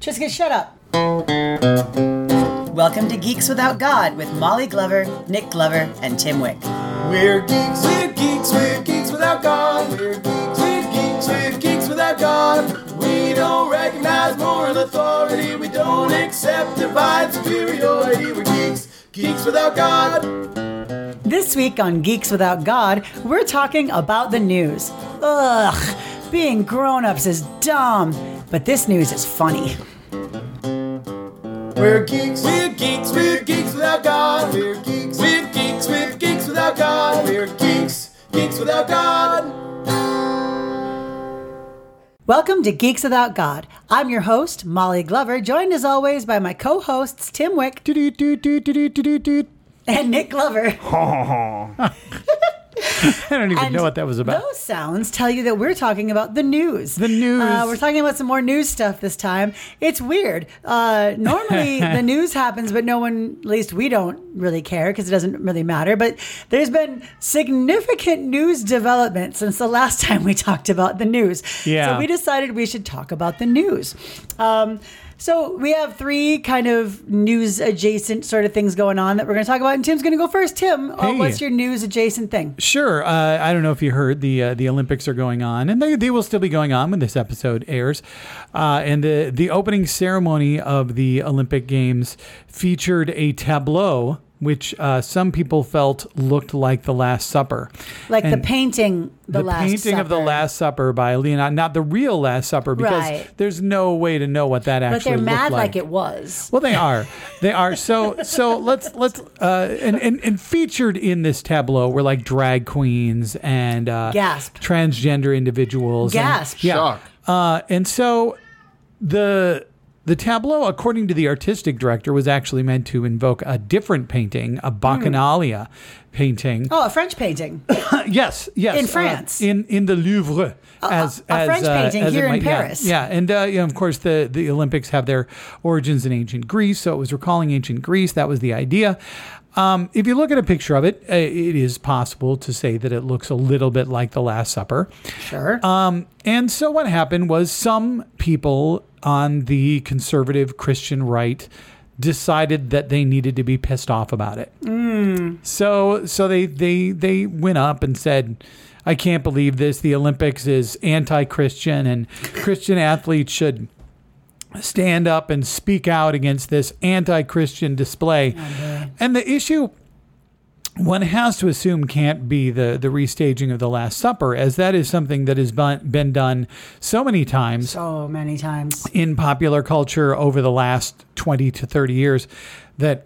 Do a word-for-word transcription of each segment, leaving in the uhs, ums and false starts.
Jessica, shut up. Welcome to Geeks Without God with Molly Glover, Nick Glover, and Tim Wick. We're geeks, we're geeks, we're geeks without God. We're geeks, we're geeks, we're geeks without God. We don't recognize moral authority. We don't accept divine superiority. We're geeks, geeks without God. This week on Geeks Without God, we're talking about the news. Ugh, being grown-ups is dumb, but this news is funny. We're geeks, we're geeks, we're geeks without God. We're geeks, we're geeks, we're geeks without God. We're geeks, geeks without God. Welcome to Geeks Without God. I'm your host, Molly Glover, joined as always by my co-hosts, Tim Wick and Nick Glover. I don't even And know what that was about. Those sounds tell you that we're talking about the news. The news. Uh, we're talking about some more news stuff this time. It's weird. Uh, normally the news happens, but no one, at least we don't really care because it doesn't really matter. But there's been significant news development since the last time we talked about the news. Yeah. So we decided we should talk about the news. Um, So we have three kind of news adjacent sort of things going on that we're going to talk about. And Tim's going to go first. Tim, uh, Hey. what's your news adjacent thing? Sure. Uh, I don't know if you heard the uh, the Olympics are going on, and they, they will still be going on when this episode airs. Uh, and the the opening ceremony of the Olympic Games featured a tableau which uh, some people felt looked like the Last Supper. Like And the painting, The, the Last painting Supper. of the Last Supper by Leonardo, not the real Last Supper, because Right. there's no way to know what that But actually they're looked mad like. like it was. Well, they are. They are. So so let's let's uh, and, and and featured in this tableau were like drag queens and uh, Gasp. transgender individuals. and- Gasp. yeah. Shock. Uh, and so the the tableau, according to the artistic director, was actually meant to invoke a different painting, a Bacchanalia painting. Oh, a French painting. Yes, yes. In uh, France. in in the Louvre. As, a as, French uh, painting as it here in might- yeah, Paris. Yeah, and uh, you know, of course, the, the Olympics have their origins in ancient Greece, so it was recalling ancient Greece. That was the idea. Um, if you look at a picture of it, uh, it is possible to say that it looks a little bit like the Last Supper. Sure. Um, and so what happened was some people on the conservative Christian right decided that they needed to be pissed off about it. Mm. So so they, they they went up and said, I can't believe this. The Olympics is anti-Christian and Christian athletes should stand up and speak out against this anti-Christian display. Oh, and the issue, one has to assume, can't be the, the restaging of the Last Supper, as that is something that has been, been done so many times so many times. in popular culture over the last twenty to thirty years that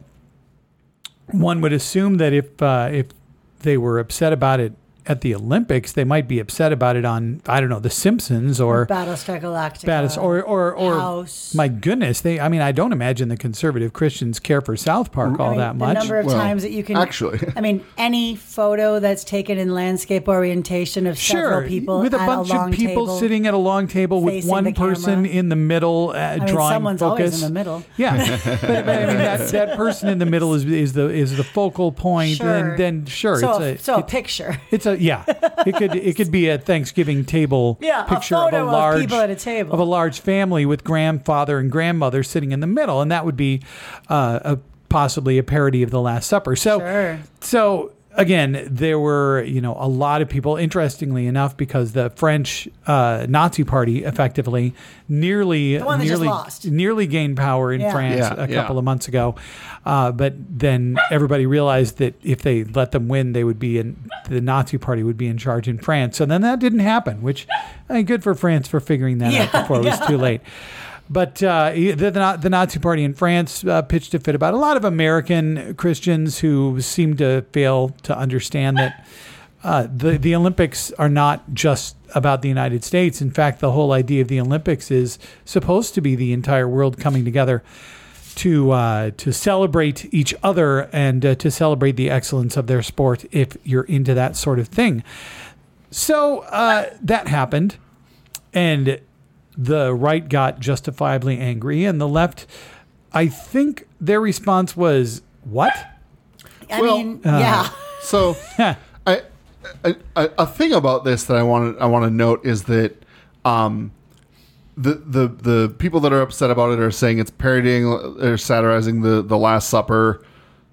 one would assume that if uh, if they were upset about it at the Olympics, they might be upset about it on, I don't know, The Simpsons or Battlestar Galactica. Battles or or or House. my goodness, they. I mean, I don't imagine the conservative Christians care for South Park all I mean, that the much. number of Well, times that you can actually. I mean, any photo that's taken in landscape orientation of several people with a at bunch a long of people table. sitting at a long table with facing one the person camera. in the middle uh, I mean, drawing someone's focus. always in the middle. Yeah, but, but I mean that, that person in the middle is is the is the focal point, Sure. and then sure, So, it's a, a so a it- picture. It's a yeah. It could it could be a Thanksgiving table Yeah, a picture photo of of a large people at a table. of a large family with grandfather and grandmother sitting in the middle, and that would be uh, a possibly a parody of the Last Supper. So Sure. so again, there were you know a lot of people. Interestingly enough, because the French uh, Nazi Party effectively nearly The one that just nearly lost. nearly gained power in Yeah. France Yeah, a yeah. couple of months ago, uh, but then everybody realized that if they let them win, they would be in the Nazi Party would be in charge in France. So then that didn't happen, which I mean, good for France for figuring that Yeah, out before it was yeah. too late. But uh, the, the the Nazi Party in France uh, pitched a fit about a lot of American Christians who seem to fail to understand that uh, the the Olympics are not just about the United States. In fact, the whole idea of the Olympics is supposed to be the entire world coming together to uh, to celebrate each other and uh, to celebrate the excellence of their sport. If you're into that sort of thing, so uh, that happened, and the right got justifiably angry, and the left, I think their response was, what? I Well, mean, uh, yeah. So, I, a, a a thing about this that I want to I want to note is that um, the, the the people that are upset about it are saying it's parodying or satirizing the, the Last Supper.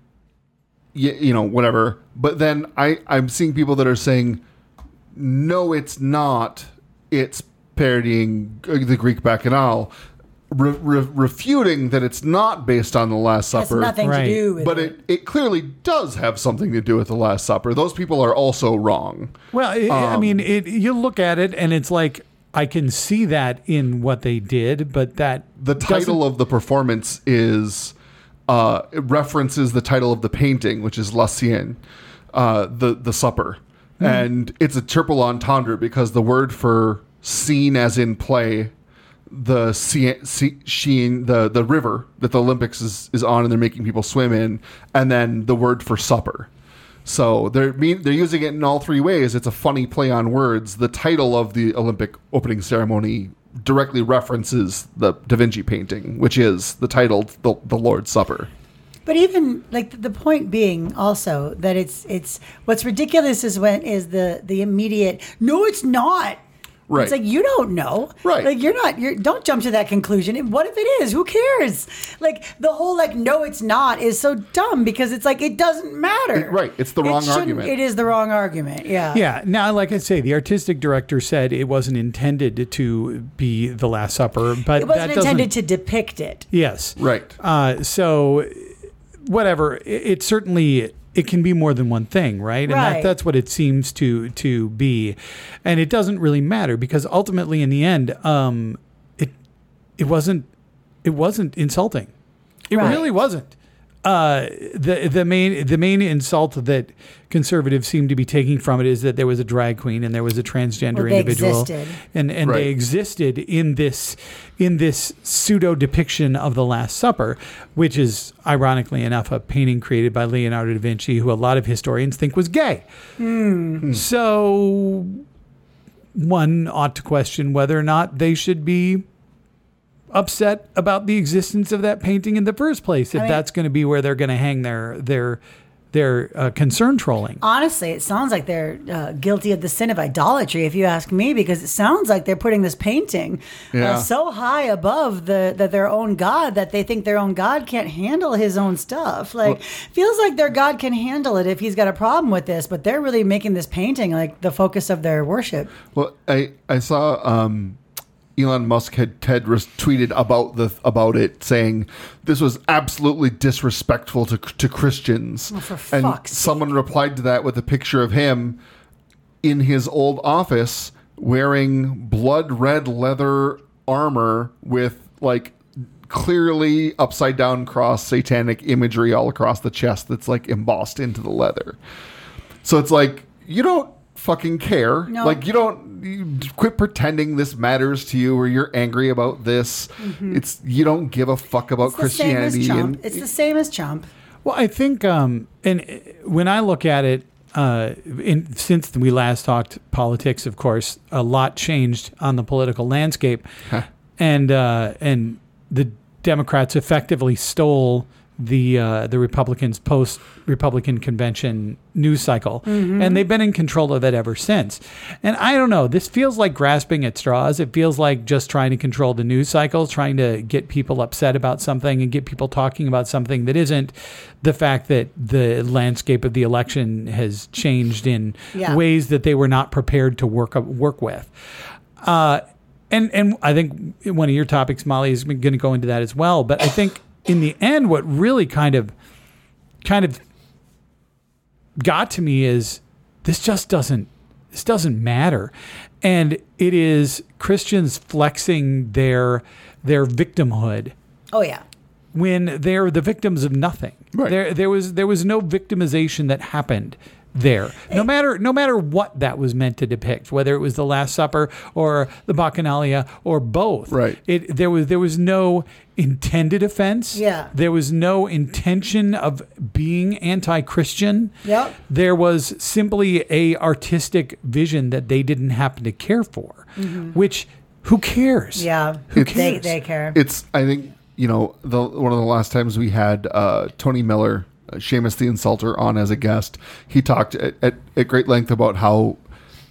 You, you know, whatever. But then I, I'm seeing people that are saying, no, it's not. It's parodying the Greek Bacchanal. Re- re- refuting that it's not based on the Last It has Supper. nothing Right. to do with But it. it, it clearly does have something to do with the Last Supper. Those people are also wrong. Well, it, I Um, mean, it, you look at it and it's like, I can see that in what they did, but that The title of the performance is uh, it references the title of the painting, which is La Sienne, uh, the the supper, Hmm. and it's a triple entendre because the word for scene, as in play, the sea, sea, sheen, the the river that the Olympics is, is on, and they're making people swim in, and then the word for supper. So they're mean they're using it in all three ways. It's a funny play on words. The title of the Olympic opening ceremony directly references the Da Vinci painting, which is the title, the, the Lord's Supper. But even like the point being also that it's it's what's ridiculous is when is the the immediate no, it's not. Right. It's like you don't know. Right. Like you're not. You're don't jump to that conclusion. And what if it is? Who cares? Like the whole like no, it's not is so dumb because it's like it doesn't matter. It- right. It's the It wrong shouldn't- argument. It is the wrong argument. Yeah. Yeah. Now, like I say, the artistic director said it wasn't intended to be the Last Supper, but It that wasn't doesn't. intended to depict it. Yes. Right. Uh, so, whatever. It, it certainly it can be more than one thing, right? And Right. that, that's what it seems to to be, and it doesn't really matter because ultimately, in the end, um, it it wasn't it wasn't insulting. It Right. really wasn't. Uh, the the main the main insult that conservatives seem to be taking from it is that there was a drag queen and there was a transgender Well, they individual, existed. and and Right. they existed in this in this pseudo depiction of the Last Supper, which is ironically enough a painting created by Leonardo da Vinci, who a lot of historians think was gay. So one ought to question whether or not they should be upset about the existence of that painting in the first place, if I mean- that's going to be where they're going to hang their their their uh, concern trolling. Honestly, it sounds like they're uh, guilty of the sin of idolatry, if you ask me, because it sounds like they're putting this painting Yeah. uh, so high above the, the their own God that they think their own God can't handle his own stuff. Like, feels like their God can handle it if he's got a problem with this, but they're really making this painting like the focus of their worship. Well, I I saw um, Elon Musk had Ted tweeted about the about it, saying this was absolutely disrespectful to to Christians. Oh, for and fuck's sake. someone replied to that with a picture of him in his old office wearing blood red leather armor with like clearly upside down cross satanic imagery all across the chest that's like embossed into the leather. So it's like you don't fucking care. No. Like you don't you quit pretending this matters to you or you're angry about this. It's you don't give a fuck about Mm-hmm. It's the same as Christianity. Trump. And It's the same as Trump. Well, I think, um, and uh, when I look at it, uh, in, since we last talked politics, of course, a lot changed on the political landscape, Huh. and uh, and the Democrats effectively stole the uh, the Republicans' post Republican convention news cycle, and they've been in control of it ever since. And I don't know, this feels like grasping at straws. It feels like just trying to control the news cycle, trying to get people upset about something and get people talking about something that isn't the fact that the landscape of the election has changed in Yeah. ways that they were not prepared to work work with. Uh, and and I think one of your topics, Molly, is going to go into that as well. But I think in the end, what really kind of kind of got to me is this just doesn't this doesn't matter, and it is Christians flexing their their victimhood Oh, yeah. when they're the victims of nothing. Right. There there was there was no victimization that happened there. No matter no matter what that was meant to depict, whether it was the Last Supper or the Bacchanalia or both. Right. It there was there was no intended offense. Yeah. There was no intention of being anti-Christian. Yep. There was simply a artistic vision that they didn't happen to care for, which who cares? Mm-hmm. Yeah. Who It's- They, cares? they care. It's I think you know the one of the last times we had uh, Tony Miller, uh, Seamus the Insulter, on as a guest. He talked at, at, at great length about how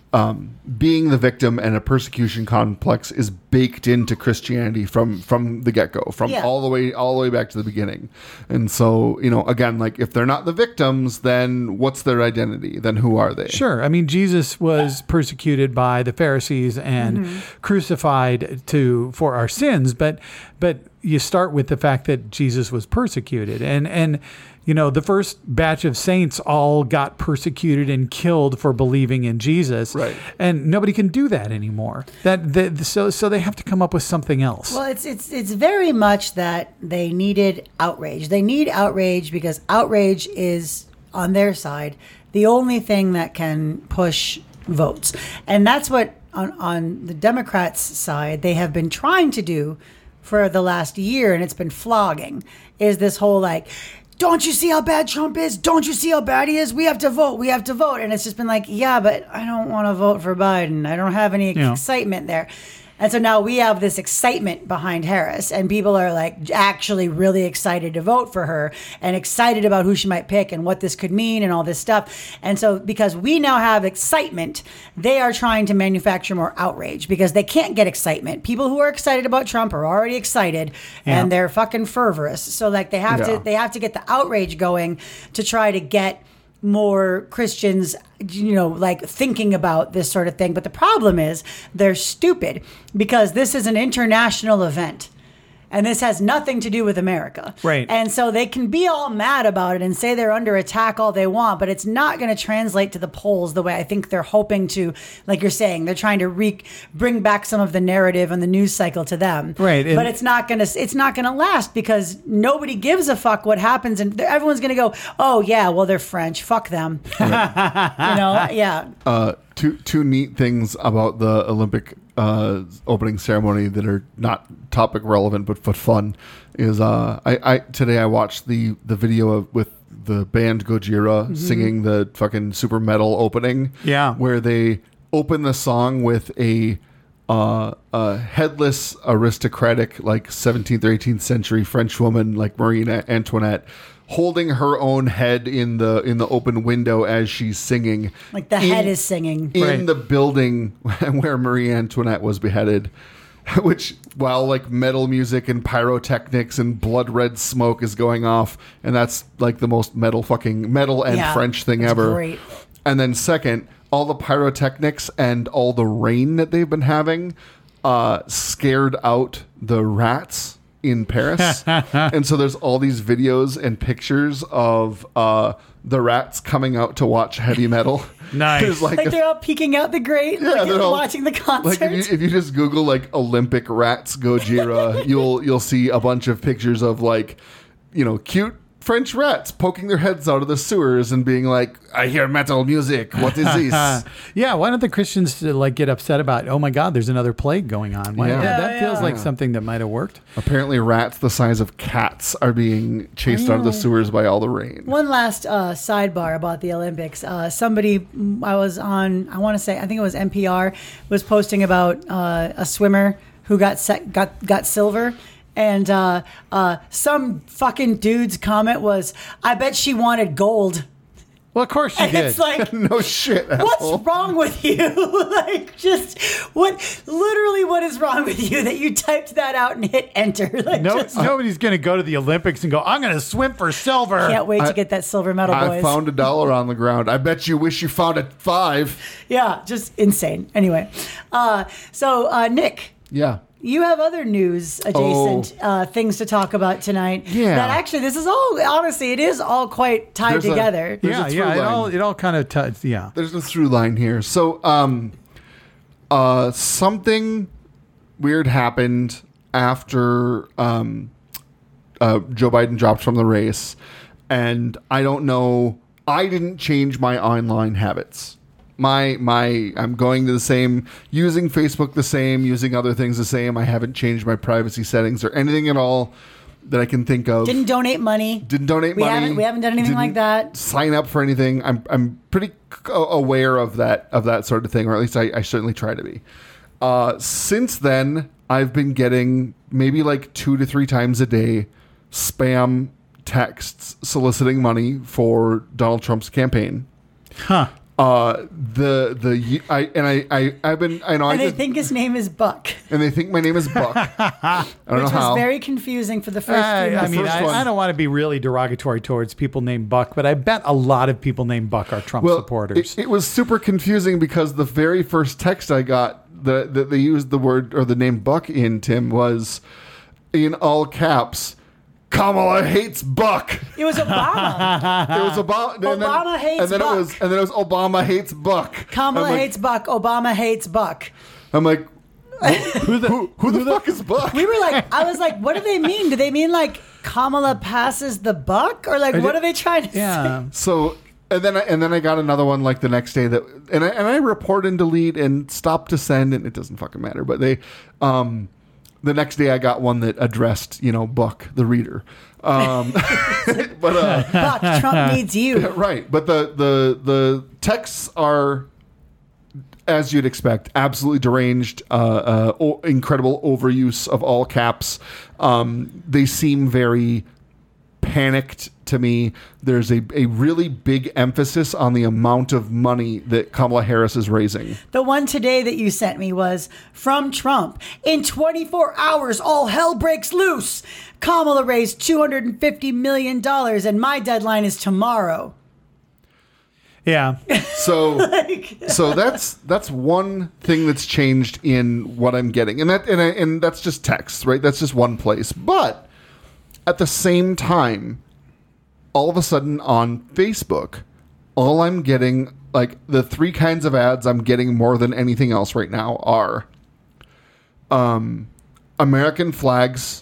um, being the victim and a persecution complex is baked into Christianity from from the get go, from Yeah. all the way all the way back to the beginning. And so, you know, again, like if they're not the victims, then what's their identity? Then who are they? Sure. I mean, Jesus was persecuted by the Pharisees and Mm-hmm. crucified to for our sins, but but you start with the fact that Jesus was persecuted, and and you know the first batch of saints all got persecuted and killed for believing in Jesus, Right. And nobody can do that anymore. That, that so so they have to come up with something else. Well, it's it's it's very much that they needed outrage. They need outrage because outrage is on their side the only thing that can push votes, and that's what on on the Democrats' side they have been trying to do for the last year, and it's been flogging. Is this whole like, don't you see how bad Trump is? Don't you see how bad he is? We have to vote. We have to vote. And it's just been like, yeah, but I don't want to vote for Biden. I don't have any Yeah. excitement there. And so now we have this excitement behind Harris, and people are like actually really excited to vote for her and excited about who she might pick and what this could mean and all this stuff. And so because we now have excitement, they are trying to manufacture more outrage because they can't get excitement. People who are excited about Trump are already excited Yeah. and they're fucking fervorous. So like they have Yeah. to they have to get the outrage going to try to get more Christians, you know, like thinking about this sort of thing. But the problem is they're stupid because this is an international event. And this has nothing to do with America. Right. And so they can be all mad about it and say they're under attack all they want, but it's not going to translate to the polls the way I think they're hoping to. Like you're saying, they're trying to re- bring back some of the narrative and the news cycle to them. Right, and- but it's not going to it's not going to last because nobody gives a fuck what happens, and everyone's going to go, "Oh yeah, well they're French. Fuck them." you know? Yeah. Uh, two two neat things about the Olympic uh, opening ceremony that are not topic relevant but but fun is uh, I, I today I watched the the video of with the band Gojira singing the fucking super metal opening. Yeah. where they open the song with a uh, a headless aristocratic like seventeenth or eighteenth century French woman like Marie Antoinette holding her own head in the in the open window as she's singing. Like the in- head is singing. in Right. the building where Marie Antoinette was beheaded, which while like metal music and pyrotechnics and blood red smoke is going off, and that's like the most metal fucking metal and Yeah, French thing it's ever. great. And then second, all the pyrotechnics and all the rain that they've been having uh, scared out the rats in Paris. And so there's all these videos and pictures of uh, the rats coming out to watch heavy metal. Nice. There's like Like a- they're all peeking out the grate, Yeah, like they're all- watching the concert. like if you, if you just Google like Olympic rats Gojira, you'll you'll see a bunch of pictures of like, you know, cute French rats poking their heads out of the sewers and being like, "I hear metal music. What is this?" Yeah, why don't the Christians uh, like get upset about? Oh my God, there's another plague going on. Why, Yeah. that, that Yeah, feels yeah. like something that might have worked. Apparently, rats the size of cats are being chased out of the sewers by all the rain. One last uh, sidebar about the Olympics. Uh, somebody mm, I was on, I want to say, I think it was N P R, was posting about uh, a swimmer who got set, got got silver. And uh, uh, some fucking dude's comment was, "I bet she wanted gold." Well, of course you And did. it's like, No shit. asshole. what's wrong with you? Like, just what? Literally, what is wrong with you that you typed that out and hit enter? Like, no, just nobody's going to go to the Olympics and go, I'm going to swim for silver. can't wait I- to get that silver medal, I boys. found a dollar on the ground. I bet you wish you found a five. Yeah, just insane. Anyway, uh, so uh, Nick. Yeah. You have other news adjacent uh, things to talk about tonight. Oh. Yeah. That actually, this is all, honestly, it is all quite tied There's a- together. there's Yeah, a yeah, through it all, line. it all kind of, t- yeah. There's a through line here. So, um, uh, something weird happened after um, uh, Joe Biden dropped from the race, and I don't know. I didn't change my online habits. My my, I'm going to the same, using Facebook the same, using other things the same. I haven't changed my privacy settings or anything at all that I can think of. Didn't donate money. Didn't donate we money. Haven't, we haven't done anything like Didn't that. Sign up for anything. I'm I'm pretty c- aware of that of that sort of thing, or at least I, I certainly try to be. Uh, since then, I've been getting maybe like two to three times a day spam texts soliciting money for Donald Trump's campaign. Huh. Uh, the the I and I I I've been I know And I they did, think his name is Buck, and they think my name is Buck. I don't which know was how. very confusing for the first I, few I months. mean, first I, one. I don't want to be really derogatory towards people named Buck, but I bet a lot of people named Buck are Trump supporters. It, it was super confusing because the very first text I got that that they used the word or the name Buck in, Tim, was in all caps. Kamala hates Buck. It was Obama. It was Obama. And then, Obama hates and then Buck. It was, and then it was Obama hates Buck. Kamala I'm like, hates Buck. Obama hates Buck. I'm like, who the who, who the fuck is Buck? We were like, I was like, what do they mean? Do they mean like Kamala passes the buck, or like what are they trying to say? yeah. So and then I, and then I got another one like the next day that and I, and I report and delete and stop to send and it doesn't fucking matter. But they, um, the next day I got one that addressed you know Buck the reader. Um, but uh, Buck, Trump needs you. right. But the the the texts are, as you'd expect, absolutely deranged, uh, uh, o- incredible overuse of all caps. Um, they seem very panicked to me. There's a, a really big emphasis on the amount of money that Kamala Harris is raising. The one today that you sent me was from Trump. In twenty-four hours, all hell breaks loose. Kamala raised two hundred fifty million dollars, and my deadline is tomorrow. Yeah. So, so that's that's one thing that's changed in what I'm getting, and that and I, and that's just text, right? That's just one place. But at the same time, all of a sudden on Facebook, all I'm getting, like the three kinds of ads I'm getting more than anything else right now are, um, American flags,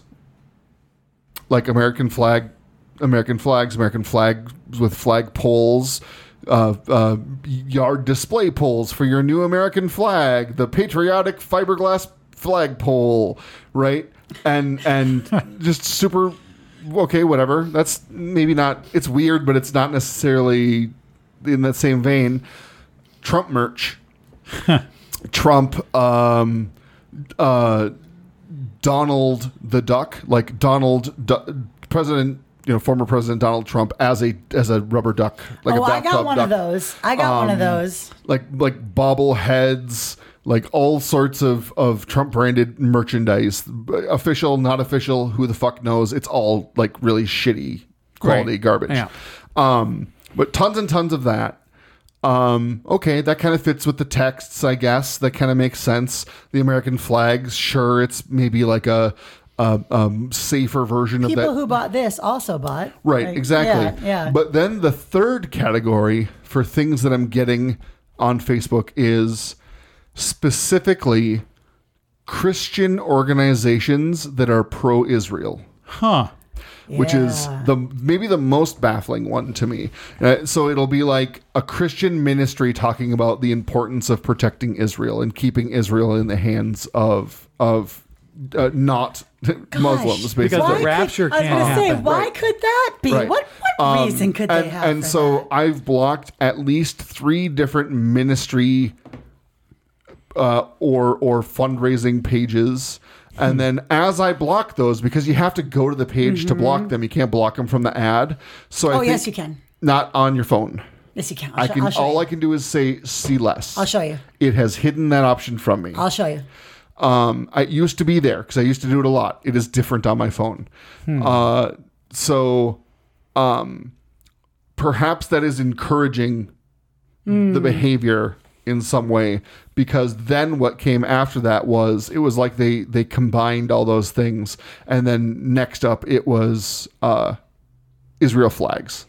like American flag, American flags, American flags with flag poles. Uh, uh, yard display poles for your new American flag, the patriotic fiberglass flagpole, right? And and just super okay, whatever. That's maybe not. It's weird, but it's not necessarily in that same vein. Trump merch, Trump, um, uh, Donald the Duck, like Donald Du- President. You know, former President Donald Trump as a as a rubber duck, like oh, a I got one duck. of those. I got one of Um, those. like like bobbleheads, like all sorts of of Trump branded merchandise, official, not official, who the fuck knows? It's all like really shitty quality Right. garbage. Yeah. Um, but tons and tons of that. Um, okay, that kind of fits with the texts, I guess. That kind of makes sense. The American flags, sure, it's maybe like a a um, safer version of that. People who bought this also bought. Right, Like, exactly. Yeah, yeah. But then the third category for things that I'm getting on Facebook is specifically Christian organizations that are pro-Israel. Huh. Which is Yeah. the maybe the most baffling one to me. Uh, so it'll be like a Christian ministry talking about the importance of protecting Israel and keeping Israel in the hands of of uh, not Muslims, basically. Because the Why rapture could, I was can't gonna say, happen. why Right. could that be? Right. What what Um, reason could and, they have? And for so that? I've blocked at least three different ministry uh, or or fundraising pages. And then as I block those, because you have to go to the page to block them, you can't block them from the ad. So I Oh, think yes, you can. Not on your phone. Yes, you can. I'll I show, can. I'll show All you. I can do is say see less. I'll show you. It has hidden that option from me. I'll show you. Um, I used to be there because I used to do it a lot. It is different on my phone. Uh, so, um, perhaps that is encouraging the behavior in some way, because then what came after that was it was like they they combined all those things, and then next up it was uh, Israel flags.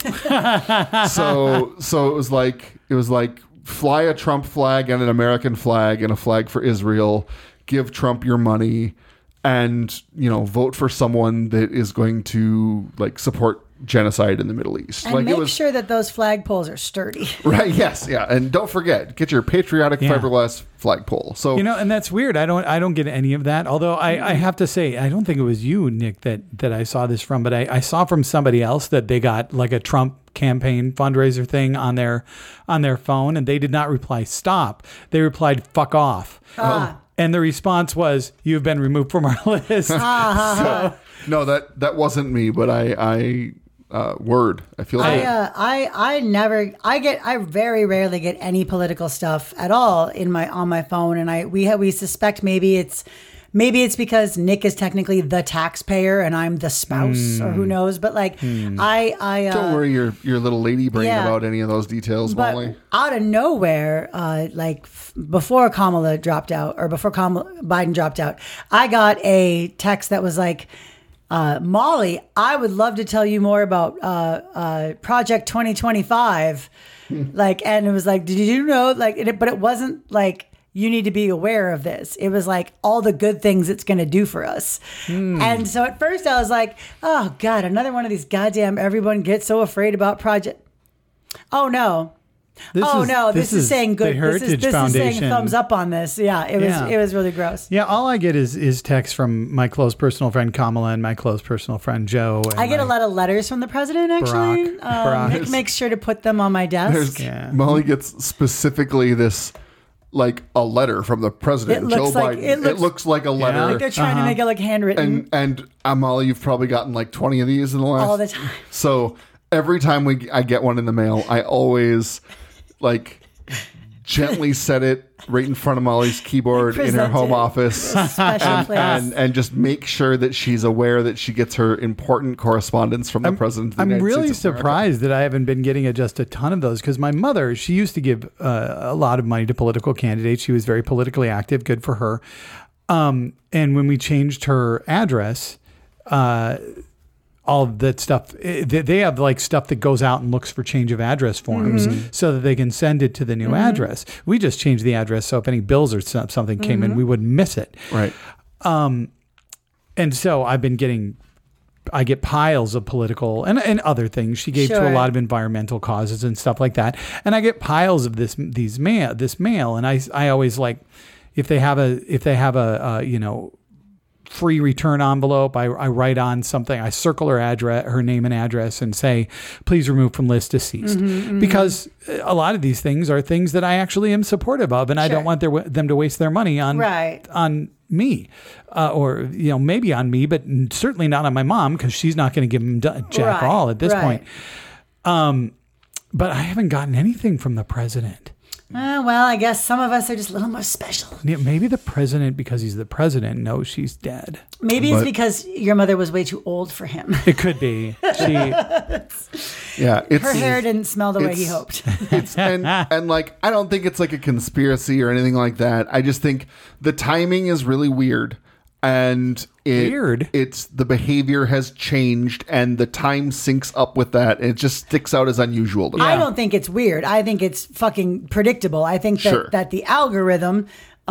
so so it was like it was like fly a Trump flag and an American flag and a flag for Israel. Give Trump your money, and you know vote for someone that is going to like support genocide in the Middle East. And like make it was sure that those flagpoles are sturdy. right. Yes. Yeah. And don't forget, get your patriotic Yeah. fiberglass flagpole. So You know, and that's weird. I don't I don't get any of that. Although I, I have to say, I don't think it was you, Nick, that, that I saw this from, but I, I saw from somebody else that they got like a Trump campaign fundraiser thing on their on their phone, and they did not reply stop. They replied fuck off. Ah. And the response was, you've been removed from our list. Ah, no, that that wasn't me, but I I uh, word. I feel I, like uh, I I never I get I very rarely get any political stuff at all in my on my phone, and I we have, we suspect maybe it's maybe it's because Nick is technically the taxpayer and I'm the spouse, Mm. or who knows. But like Mm. I I uh, don't worry your your little lady brain yeah. about any of those details, but Molly. out of nowhere, uh, like f- before Kamala dropped out, or before Kamala, Biden dropped out, I got a text that was like, uh, Molly, I would love to tell you more about uh, uh, Project twenty twenty-five. Like, and it was like, did you know? Like, it, but it wasn't like, you need to be aware of this. It was like all the good things it's going to do for us. And so at first I was like, oh God, another one of these goddamn, everyone gets so afraid about Project. Oh no. This oh is- no, this, is, saying good. The This is, Heritage this is saying Foundation. thumbs up on this. Yeah, it was Yeah. it was really gross. Yeah, all I get is is text from my close personal friend Kamala and my close personal friend Joe. And I get a my- lot of letters from the president, actually. Barack. Um, Barack. Nick makes sure to put them on my desk. There's Yeah. Molly gets specifically this like a letter from the president, It looks Joe like- Biden. it looks- like a letter. Like they're trying to make it like handwritten and and uh, Molly, you've probably gotten like twenty of these in the last all the time. So every time we I get one in the mail, I always like gently set it right in front of Molly's keyboard in her Present home it. office. Special place. And, and just make sure that she's aware that she gets her important correspondence from the president of the I'm United really States of America. surprised that I haven't been getting a, just a ton of those because my mother, she used to give uh, a lot of money to political candidates. She was very politically active. Good for her. Um, and when we changed her address, uh, all of that stuff, eh, they they have like stuff that goes out and looks for change of address forms so that they can send it to the new address. We just changed the address so if any bills or some- something came in, we wouldn't miss it. Right. And so I've been getting, I get piles of political and, and other things. She gave to Sure. a lot of environmental causes and stuff like that. And I get piles of this, these mail, this mail. And I, I always like, if they have a, if they have a, uh, you know, free return envelope, I, I write on something, I circle her address, her name and address and say, please remove from list deceased. Because a lot of these things are things that I actually am supportive of. And I Sure. don't want their, them to waste their money on, Right. on me, uh, or you know maybe on me, but certainly not on my mom because she's not going to give them d- jack Right, all at this right. point. Um, but I haven't gotten anything from the president. Uh, well, I guess some of us are just a little more special. Yeah, maybe the president, because he's the president, knows she's dead. Maybe it's But- because your mother was way too old for him. It could be. She, Yeah. It's, Her hair didn't smell the way he it's- hoped. It's and and like I don't think it's like a conspiracy or anything like that. I just think the timing is really weird, and it, Weird? It's the behavior has changed, and the time syncs up with that, and it just sticks out as unusual to me. I don't think it's weird. I think it's fucking predictable. I think that, Sure. that the algorithm,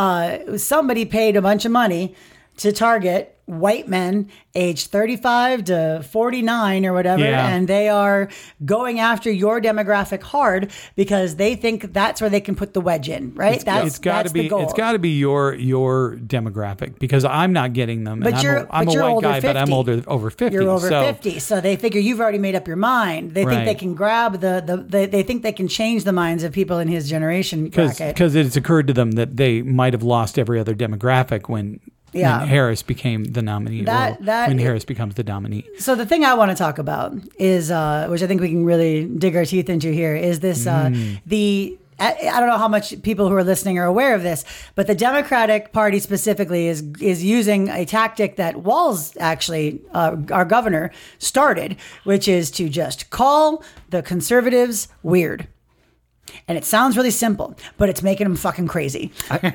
uh, somebody paid a bunch of money to target white men aged thirty-five to forty-nine or whatever, Yeah. and they are going after your demographic hard because they think that's where they can put the wedge in, right? that's it's got to that's be. the goal. It's got to be your your demographic because I'm not getting them. But and you're, I'm a, I'm but a you're white older guy, but I'm fifty. older over fifty. You're over so, fifty, so they figure you've already made up your mind. They think Right. they can grab the, the they, they think they can change the minds of people in his generation bracket. Because it's occurred to them that they might have lost every other demographic when, Yeah. when Harris became the nominee. That- or that- when Harris becomes the nominee. So the thing I want to talk about is, uh, which I think we can really dig our teeth into here, is this uh, the. I I don't know how much people who are listening are aware of this, but the Democratic Party specifically is is using a tactic that Walz actually, uh, our governor, started, which is to just call the conservatives weird. And it sounds really simple, but it's making them fucking crazy.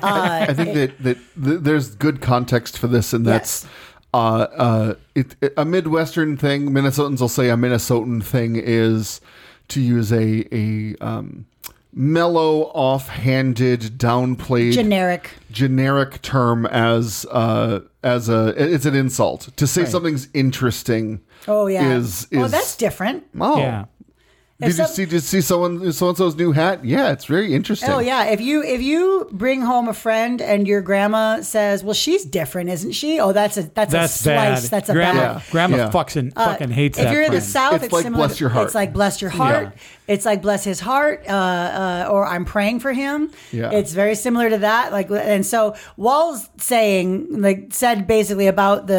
I think that, that th- there's good context for this, and that's Yes. uh, uh, it, it- a Midwestern thing. Minnesotans will say a Minnesotan thing is to use a a um, mellow, offhanded, downplayed, Generic. generic term as uh, as a it's an insult to say Right. something's interesting. Oh yeah. Is is oh, that's different. oh Yeah. Did you some- see? Did you see someone so and so's new hat? Yeah, it's very interesting. Oh yeah, if you if you bring home a friend and your grandma says, "Well, she's different, isn't she?" Oh, that's a that's, That's a slice. bad. That's a Grandma, bad. Yeah. Grandma Yeah. fucking, fucking hates If that you're in the friend. South, It's it's, like similar bless to- your heart. It's like bless your heart. Yeah. It's like bless his heart, uh, uh, or I'm praying for him. Yeah. It's very similar to that. Like, and so Walz saying like said basically about the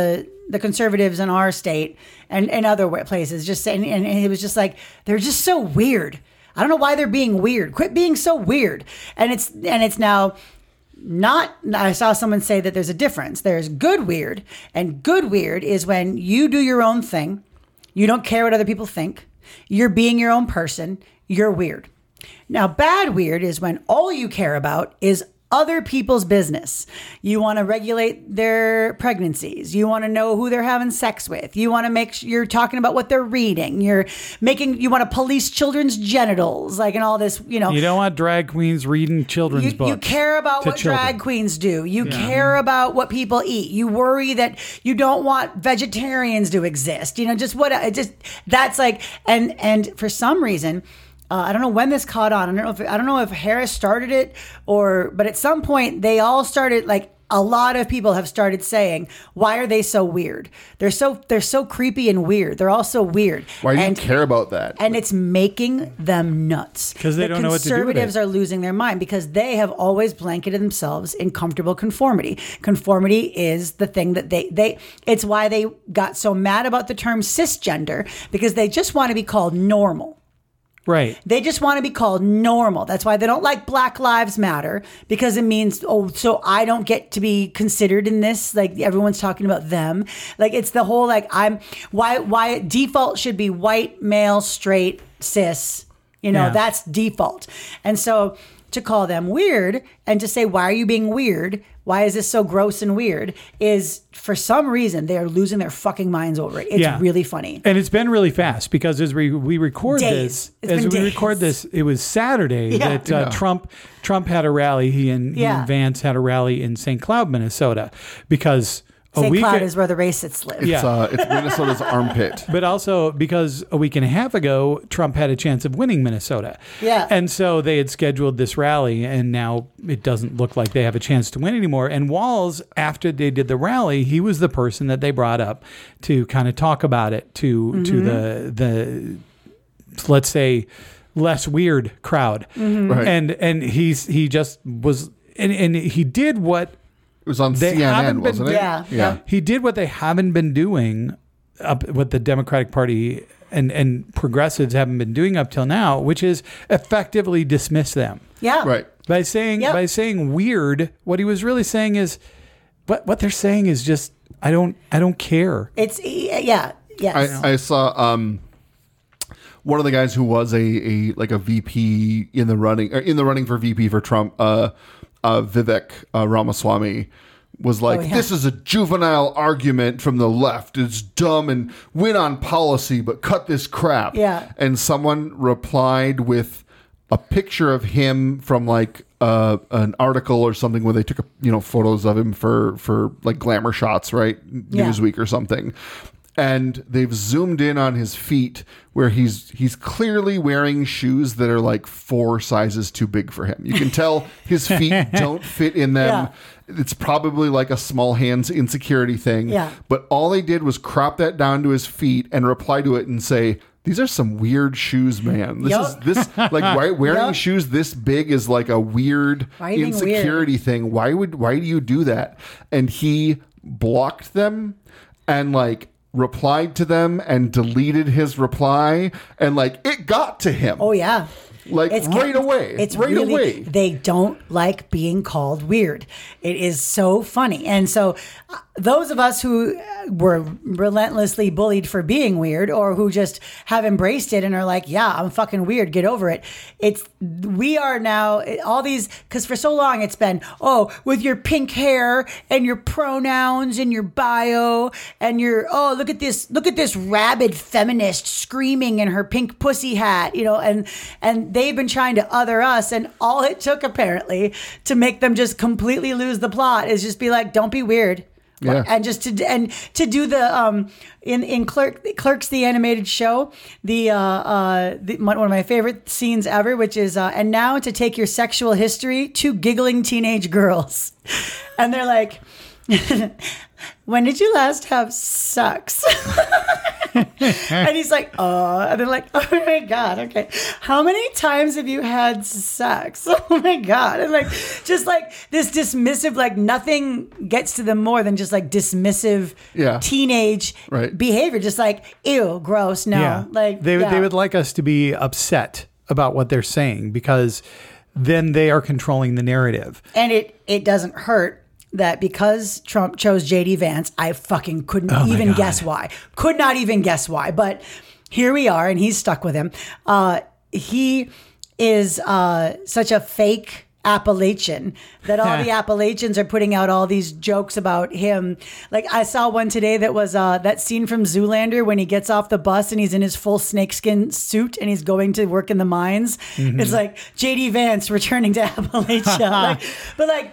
the conservatives in our state and, and other wa- places just saying, and, and it was just like, they're just so weird. I don't know why they're being weird. Quit being so weird. And it's, and it's now not, I saw someone say that there's a difference. There's good weird, and good weird is when you do your own thing. You don't care what other people think. You're being your own person. You're weird. Now, bad weird is when all you care about is other people's business. You want to regulate their pregnancies. You want to know who they're having sex with. You want to make sure you're talking about what they're reading. You're making, you want to police children's genitals, like, and all this, you know. You don't want drag queens reading children's You, books. you care about to what children. drag queens do. You care about what people eat. You worry that you don't want vegetarians to exist. You know, just what, it just, that's like, and, and for some reason, Uh, I don't know when this caught on. I don't know if I don't know if Harris started it or, but at some point they all started, like, a lot of people have started saying, "Why are they so weird? They're so they're so creepy and weird. They're all so weird." Why do and, you care about that? And it's making them nuts 'Cause they The don't know what to do with it. Conservatives are losing their mind because they have always blanketed themselves in comfortable conformity. Conformity is the thing that they they. It's why they got so mad about the term cisgender, because they just want to be called normal. Right. They just want to be called normal. That's why they don't like Black Lives Matter, because it means, oh, so I don't get to be considered in this. Like, everyone's talking about them. Like, it's the whole, like, I'm, why, why default should be white, male, straight, cis. You know, Yeah. that's default. And so to call them weird and to say, why are you being weird? Why is this so gross and weird? Is, for some reason, they are losing their fucking minds over it. It's Yeah. really funny. And it's been really fast because as we we record Days. this, It's as we been days. record this, it was Saturday Yeah. that uh, Yeah. Trump Trump had a rally. He and, he Yeah. and Vance had a rally in Saint Cloud, Minnesota, because a Saint week Cloud is where the racists live. Yeah. It's, uh, it's Minnesota's armpit. but also because a week and a half ago, Trump had a chance of winning Minnesota. Yeah. And so they had scheduled this rally, and now it doesn't look like they have a chance to win anymore. And Walz, after they did the rally, he was the person that they brought up to kind of talk about it to Mm-hmm. to the the let's say less weird crowd. Mm-hmm. Right. And and he's he just was and, and he did what It was on They C N haven't N, been- wasn't it? Yeah, yeah. he did what they haven't been doing up what the Democratic Party and, and progressives haven't been doing up till now, which is effectively dismiss them. Yeah. Right. By saying Yep. by saying weird, what he was really saying is what what they're saying is just I don't I don't care. It's, yeah. Yes. I, I saw um, one of the guys who was a, a like a V P in the running or in the running for V P for Trump, uh, uh, Vivek uh, Ramaswamy, was like, Oh, yeah. "This is a juvenile argument from the left. It's dumb and win on policy, but cut this crap." Yeah. And someone replied with a picture of him from like uh, an article or something where they took a, you know photos of him for for like glamour shots, right? Yeah. Newsweek or something. And they've zoomed in on his feet where he's he's clearly wearing shoes that are like four sizes too big for him. You can tell his feet don't fit in them. Yeah. It's probably like a small hands insecurity thing. Yeah. But all they did was crop that down to his feet and reply to it and say, "These are some weird shoes, man. This Yup. is this like why, wearing Yup. shoes this big is like a weird Why are you being insecurity thing. Why would why do you do that?" And he blocked them and like replied to them and deleted his reply, and like it got to him. Oh, yeah. Like It's right get- away. It's right really, away. They don't like being called weird. It is so funny. And so uh, those of us who uh, were relentlessly bullied for being weird, or who just have embraced it and are like, yeah, I'm fucking weird, get over it. It's, we are now all these, because for so long it's been, oh, with your pink hair and your pronouns and your bio and your, oh, look at this, look at this rabid feminist screaming in her pink pussy hat, you know, and, and they've been trying to other us, and all it took apparently to make them just completely lose the plot is just be like, don't be weird. Yeah. And just to and to do the um in in Clerk, Clerks the animated show, the uh uh the, one of my favorite scenes ever, which is uh and now to take your sexual history to giggling teenage girls, and they're like, when did you last have sex? And he's like, uh, and they're like, oh my God, okay. How many times have you had sex? Oh my God. And like, just like this dismissive, like nothing gets to them more than just like dismissive Yeah. teenage Right. behavior. Just like, ew, gross, no. Yeah. Like, they, yeah. they would like us to be upset about what they're saying because then they are controlling the narrative. And it, it doesn't hurt that because Trump chose J D Vance, I fucking couldn't Oh my even God. guess why. Could not even guess why. But here we are, and he's stuck with him. Uh, he is uh, such a fake Appalachian that all the Appalachians are putting out all these jokes about him. Like I saw one today that was uh, that scene from Zoolander when he gets off the bus and he's in his full snakeskin suit and he's going to work in the mines. Mm-hmm. It's like J D Vance returning to Appalachia. like, but like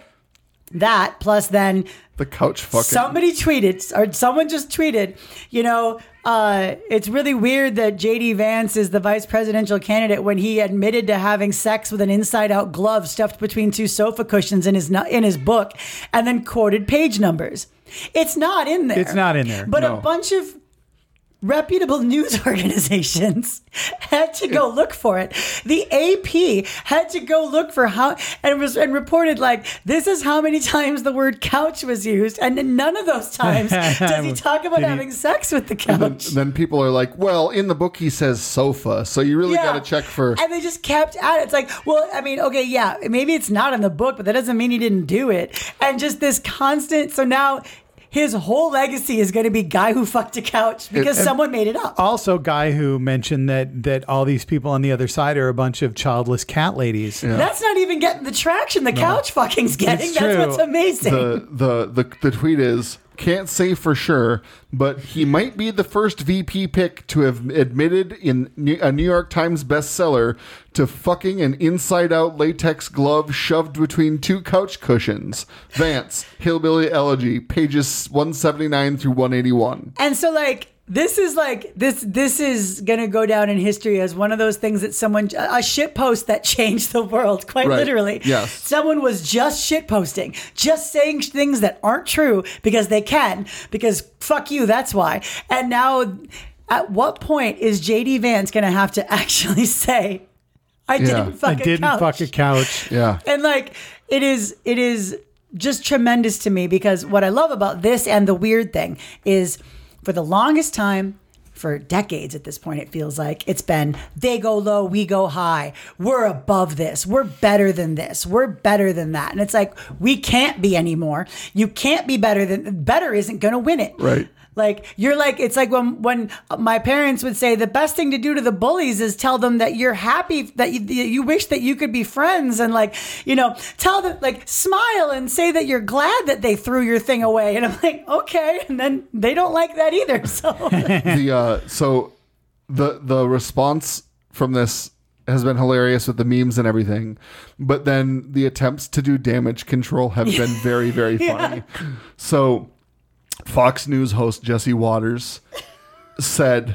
that plus then The couch fucking. somebody tweeted or someone just tweeted, you know, uh, it's really weird that J D Vance is the vice presidential candidate when he admitted to having sex with an inside-out glove stuffed between two sofa cushions in his nu- in his book, and then quoted page numbers. It's not in there. It's not in there, But no. a bunch of reputable news organizations had to go look for it. The A P had to go look for how and was and reported like this is how many times the word couch was used, and in none of those times does he talk about Did he- having sex with the And then, couch. then people are like, well, in the book he says sofa, so you really got to check for. And they just kept at it. It's like, well, I mean, okay, yeah, maybe it's not in the book, but that doesn't mean he didn't do it. And just this constant. So now his whole legacy is going to be guy who fucked a couch because and- someone made it up. Also, guy who mentioned that that all these people on the other side are a bunch of childless cat ladies. That's not even getting the traction the couch fucking's getting. It's That's true. what's amazing. the, the the the tweet is can't say for sure, but he might be the first V P pick to have admitted in New- a New York Times bestseller to fucking an inside-out latex glove shoved between two couch cushions. Vance, Hillbilly Elegy, pages one seventy-nine through one eighty-one. And so like this is like this this is gonna go down in history as one of those things that someone a shit post that changed the world, quite Right. literally. Yes. Someone was just shit posting, just saying things that aren't true because they can, because fuck you, that's why. And now at what point is J D Vance gonna have to actually say, I Yeah. didn't fuck I a didn't couch? fuck a couch. Yeah. And like it is it is just tremendous to me because what I love about this and the weird thing is for the longest time, for decades at this point, it feels like it's been they go low, we go high. We're above this. We're better than this. We're better than that. And it's like we can't be anymore. You can't be better than better isn't going to win it. Right. Like you're like it's like when when my parents would say the best thing to do to the bullies is tell them that you're happy that you, you wish that you could be friends and like you know tell them like smile and say that you're glad that they threw your thing away and I'm like okay and then they don't like that either so the uh, so the the response from this has been hilarious with the memes and everything, but then the attempts to do damage control have been very very funny. So Fox News host Jesse Waters said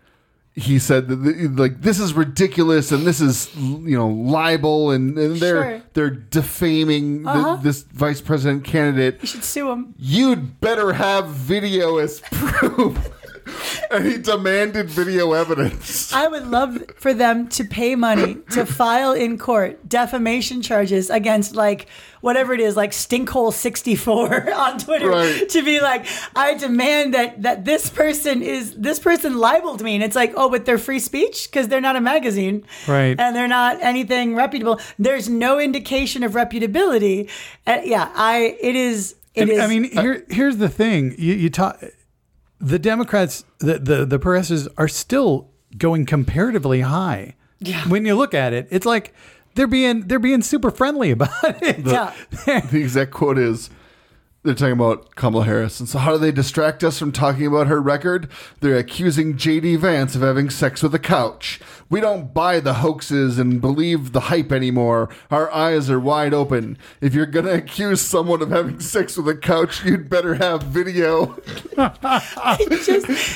he said that the, like this is ridiculous and this is you know libel and, and they're Sure. they're defaming Uh-huh. the, this vice president candidate. you should sue them. You'd better have video as proof. And he demanded video evidence. I would love for them to pay money to file in court defamation charges against like whatever it is, like Stinkhole sixty-four on Twitter, Right. to be like, I demand that that this person is this person libeled me, and it's like, oh, but they're free speech because they're not a magazine, Right. And they're not anything reputable. There's no indication of reputability. Uh, yeah, I it is it And, is. I mean, here here's the thing. You, you talk. The Democrats, the, the the progressives are still going comparatively high. Yeah. When you look at it, it's like they're being they're being super friendly about it. yeah. The exact quote is, they're talking about Kamala Harris. And so how do they distract us from talking about her record? They're accusing J D Vance of having sex with a couch. We don't buy the hoaxes and believe the hype anymore. Our eyes are wide open. If you're going to accuse someone of having sex with a couch, you'd better have video. Just,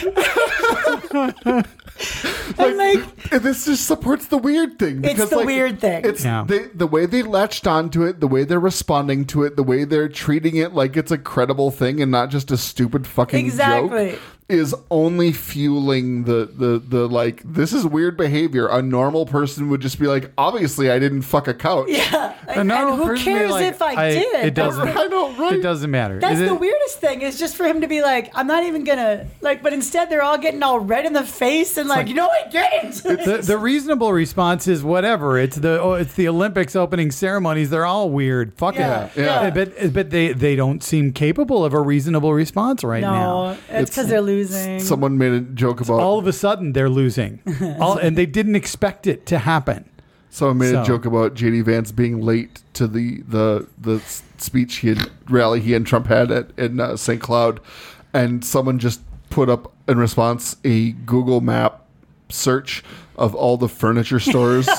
I'm like, And this just supports the weird thing. Because, the like, weird thing. It's Yeah. they, the way they latched onto it, the way they're responding to it, the way they're treating it like it's a credible thing and not just a stupid fucking Exactly. joke. is only fueling the, the the like, this is weird behavior. A normal person would just be like, obviously I didn't fuck a couch. Yeah. A And, normal and who person would be cares like, if I, did? It doesn't. I know, right? It doesn't matter. That's Is the it- weirdest thing is just for him to be like, I'm not even gonna like, but instead they're all getting all red in the face and like, like- you know what, didn't. The, the reasonable response is whatever. It's the oh, it's the Olympics opening ceremonies. They're all weird. Fuck Yeah, it. yeah. But but they they don't seem capable of a reasonable response right No, now. it's It's- because they're losing. Someone made a joke about All of a sudden they're losing, all, and they didn't expect it to happen. someone made a So- joke about J D Vance being late to the the the s- speech he had rally he and Trump had at in uh, Saint Cloud, and someone just put up in response a Google Map search of all the furniture stores in,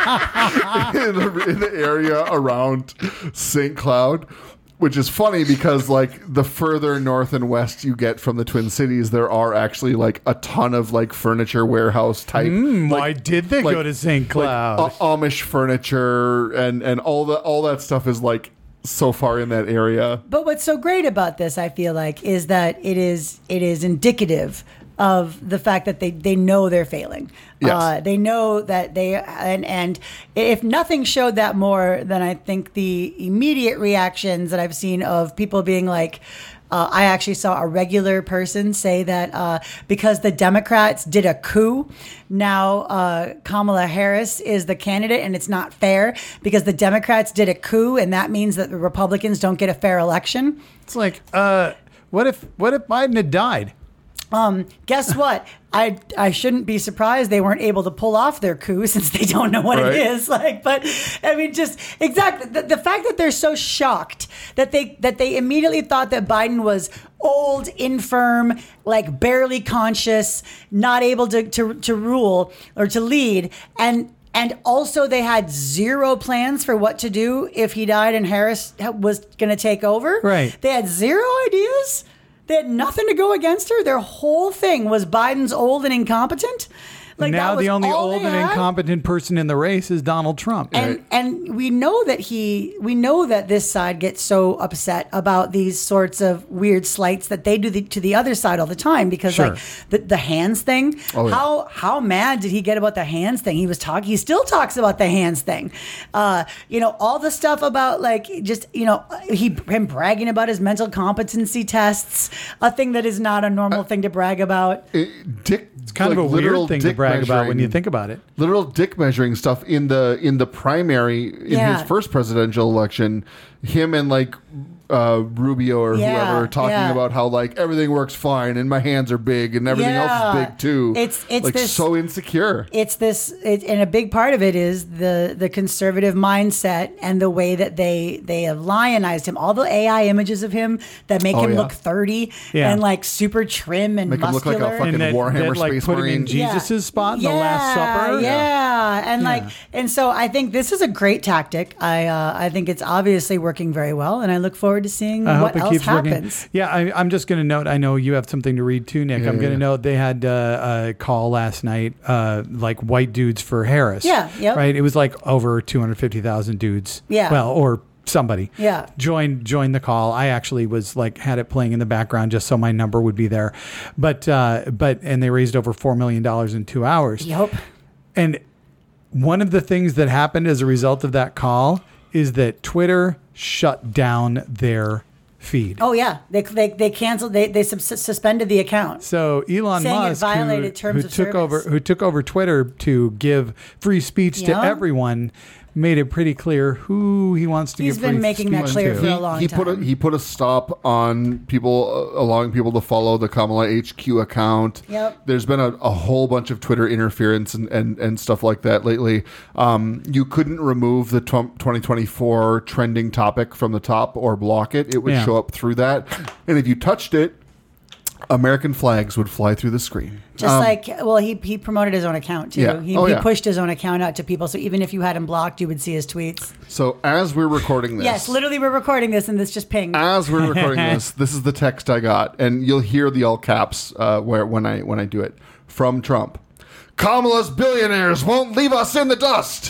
the, in the area around Saint Cloud, which is funny because like the further north and west you get from the Twin Cities, there are actually like a ton of like furniture warehouse type. Hmm, like, why did they like- go to Saint Cloud? like, uh, Amish furniture and and all the all that stuff is like so far in that area. But what's so great about this, I feel like, is that it is it is indicative of the fact that they, they know they're failing. Yes. Uh, they know that they and and if nothing showed that more than I think the immediate reactions that I've seen of people being like. Uh, I actually saw a regular person say that uh, because the Democrats did a coup, now uh, Kamala Harris is the candidate, and it's not fair because the Democrats did a coup, and that means that the Republicans don't get a fair election. It's like, uh, what if what if Biden had died? Um, guess what? I I shouldn't be surprised they weren't able to pull off their coup since they don't know what Right. it is. Like, but I mean, just exactly the, the fact that they're so shocked that they that they immediately thought that Biden was old, infirm, like barely conscious, not able to to, to rule or to lead, and. And also, they had zero plans for what to do if he died and Harris was going to take over. Right. They had zero ideas. They had nothing to go against her. Their whole thing was Biden's old and incompetent. Like now that was the only all old they and had. incompetent person in the race is Donald Trump. And and we know that he we know that this side gets so upset about these sorts of weird slights that they do the, to the other side all the time because Sure. like the, the hands thing. Oh, yeah. How how mad did he get about the hands thing? He was talking. He still talks about the hands thing. Uh, you know all the stuff about like just you know he him bragging about his mental competency tests, a thing that is not a normal thing to brag about. It, dick, it's kind of a weird thing to brag about when you think about it. Literal dick measuring stuff in the in the primary in Yeah. his first presidential election. Him and like uh, Rubio or Yeah, whoever talking yeah. about how like everything works fine and my hands are big and everything else Yeah. is big too. It's- it's like this- so insecure. It's this, it, and a big part of it is the the conservative mindset and the way that they they have lionized him. All the A I images of him that make Oh, him yeah. look thirty Yeah. and like super trim and Make him look like a muscular. fucking And that, Warhammer that, like Space put him Marine. in Jesus' spot in the Last Yeah, Supper. Yeah, and Yeah. like, and so I think this is a great tactic. I uh, I think it's obviously working very well, and I look forward to seeing I what hope it else keeps happens. working. Yeah, I, I'm just going to note. I know you have something to read too, Nick. Yeah, I'm going to yeah. note they had uh, a call last night, uh, like white dudes for Harris. Yeah, yep. Right. It was like over two hundred fifty thousand dudes. Yeah. Well, or somebody. Yeah. Joined joined the call. I actually was like had it playing in the background just so my number would be there, but uh, but and they raised over four million dollars in two hours. Yep. And one of the things that happened as a result of that call is that Twitter shut down their feed. Oh yeah, they they they canceled. They they sus- suspended the account. So Elon Saying it Musk, violated who, terms who of took service. over, who took over Twitter to give free speech Yeah. to everyone, made it pretty clear who he wants to He's give been free making that speech clear to. for a he, long he put a time. he put a stop on people uh, allowing people to follow the Kamala H Q account. Yep. There's been a, a whole bunch of Twitter interference and, and, and stuff like that lately. Um, you couldn't remove the tw- twenty twenty-four trending topic from the top or block it. It would Yeah. show up through that. And if you touched it, American flags would fly through the screen. Just Um, like, well, he he promoted his own account too. Yeah. He, Oh, he yeah. pushed his own account out to people. So even if you had him blocked, you would see his tweets. So as we're recording this, Yes, literally, we're recording this and this just pinged. as we're recording this, this is the text I got, and you'll hear the all caps uh, where when I when I do it from Trump. Kamala's billionaires won't leave us in the dust.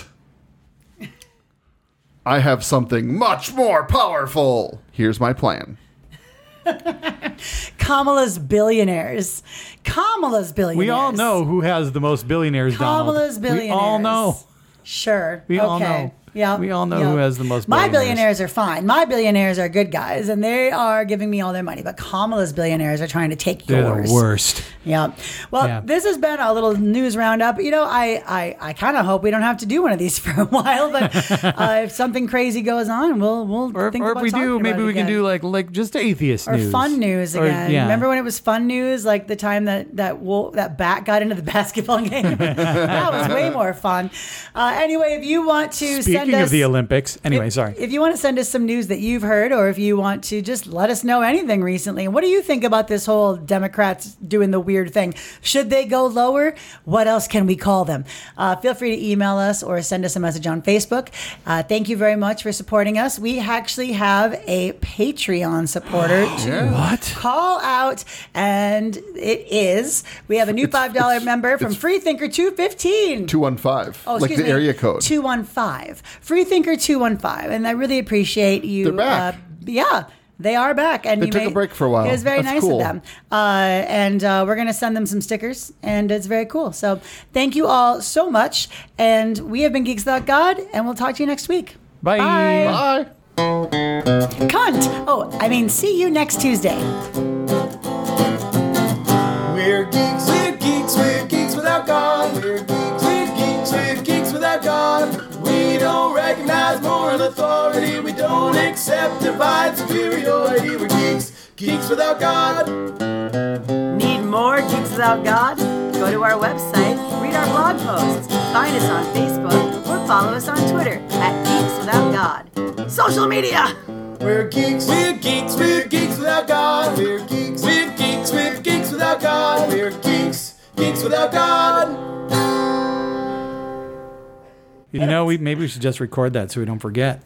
I have something much more powerful. Here's my plan. Kamala's billionaires. Kamala's billionaires. We all know who has the most billionaires, Donald. Kamala's billionaires. We all know. Sure. We okay. all know. Yeah. We all know yep. who has the most My billionaires. billionaires are fine. My billionaires are good guys, and they are giving me all their money. But Kamala's billionaires are trying to take They're yours. the worst. Yeah. Well, Yeah. this has been a little news roundup. You know, I I, I kind of hope we don't have to do one of these for a while. But uh, if something crazy goes on, we'll we'll Or, think or if about we talking do, about maybe it we can again. do like like just atheist Or news. fun news Or- again. yeah. Remember when it was fun news, like the time that that wolf, that bat got into the basketball game? That was way more fun. Uh, anyway, if you want to send Speaking us of the Olympics, anyway, if, sorry. If you want to send us some news that you've heard, or if you want to just let us know anything recently, what do you think about this whole Democrats doing the weird thing? Should they go lower? What else can we call them? Uh, feel free to email us or send us a message on Facebook. Uh, thank you very much for supporting us. We actually have a Patreon supporter to What? call out, and it is we have a new five dollar it's- member from it's- Freethinker two fifteen. two one five. Oh, like excuse the me, area code. two one five. Freethinker two one five. And I really appreciate you. They're back. Uh, yeah, they are back. And They you took may- a break for a while. It was very That's nice cool. of them. Uh, and uh, we're going to send them some stickers, and it's very cool. So thank you all so much. And we have been Geeks Without God, and we'll talk to you next week. Bye. Bye. Bye. Cunt. Oh, I mean, see you next Tuesday. We're geeks, we're geeks, we're geeks without God. We're geeks, we're geeks, we're geeks without God. We don't recognize moral authority. We don't accept divine superiority. We're geeks, geeks without God. Need more Geeks Without God? Go to our website, read our blog posts, find us on Facebook, or follow us on Twitter at Geeks Without God. Social media! We're geeks, we're geeks, we're geeks without God. We're geeks, we're geeks, we're geeks without God. We're geeks, geeks without God. You know, we maybe we should just record that so we don't forget.